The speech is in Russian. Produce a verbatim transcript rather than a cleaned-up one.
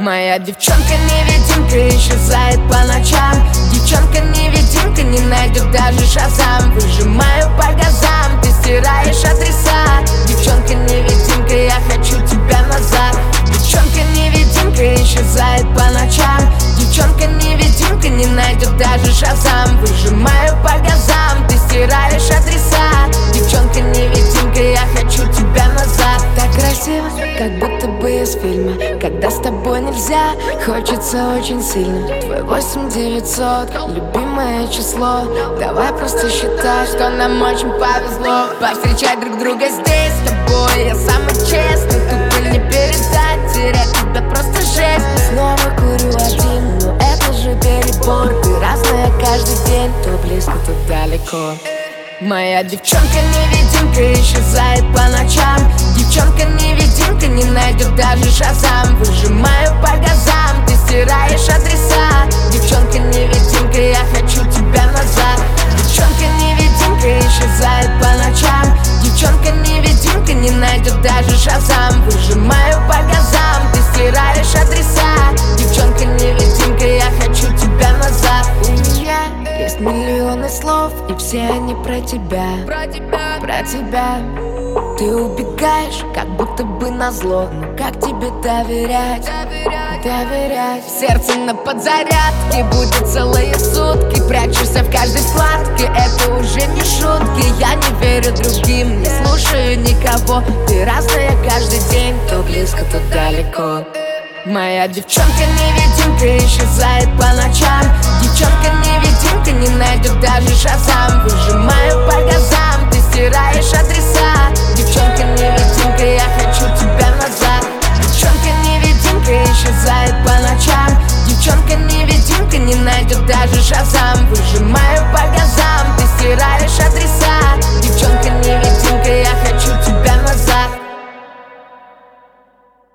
Моя девчонка-невидимка исчезает по ночам. Девчонка-невидимка не найдет даже шазам. Выжимаю по газам, ты стираешь адреса. Девчонка-невидимка, я хочу тебя назад. Девчонка-невидимка исчезает по ночам. Девчонка-невидимка не найдет даже шазам. Выжимаю по газам, ты стираешь адреса. Девчонка-невидимка, я хочу тебя назад. Так красиво, как будто бы из фильма. Когда с тобой нельзя, хочется очень сильно. Твой восемь девятьсот, любимое число. Давай просто считай, что нам очень повезло повстречать друг друга здесь с тобой. Я самый честный, тупо не передать. Терять тебя просто жесть. Снова курю один, но это же перебор. Ты разная каждый день, то близко, то далеко. Моя девчонка-невидимка исчезает по ночам. Девчонка-невидимка не найдет даже шазам. Выжимаю по газам, ты стираешь адреса. Девчонка-невидимка, я хочу тебя назад. Девчонка-невидимка исчезает по ночам. Девчонка-невидимка не найдет даже шазам. Выжимаю по газам, ты стираешь адреса. Девчонка-невидимка, я хочу тебя назад. У меня есть миллионы слов, и все они про тебя, про тебя, про тебя. Ты убегаешь, как будто бы назло. Но как тебе доверять, доверять, доверять? Сердце на подзарядке будет целые сутки. Прячешься в каждой складке, это уже не шутки. Я не верю другим, не слушаю никого. Ты разная каждый день, то близко, то далеко. Моя девчонка-невидимка исчезает по ночам. Девчонка-невидимка не найдет даже шазам. Выжимаю по газам, ты стираешь адреса. Девчонка-невидимка, я хочу тебя назад. Девчонка-невидимка исчезает по ночам. Девчонка-невидимка не найдет даже шазам. Выжимаю